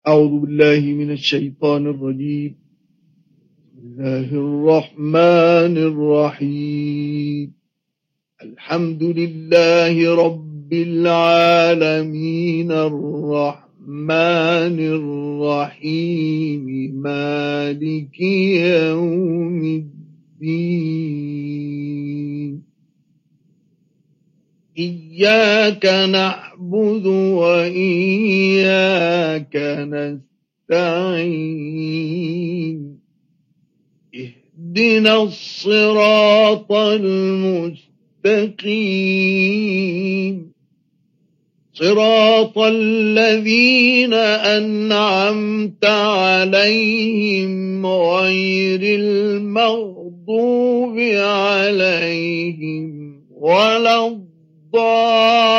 أعوذ بالله من الشيطان الرجيم. بسم الله الرحمن الرحيم. الحمد لله رب العالمين الرحمن الرحيم مالك يوم الدين. إياك نعبد وإياك نستعين. اهدنا الصراط المستقيم صراط الذين أنعمت عليهم غير المغضوب عليهم ولا الضالين.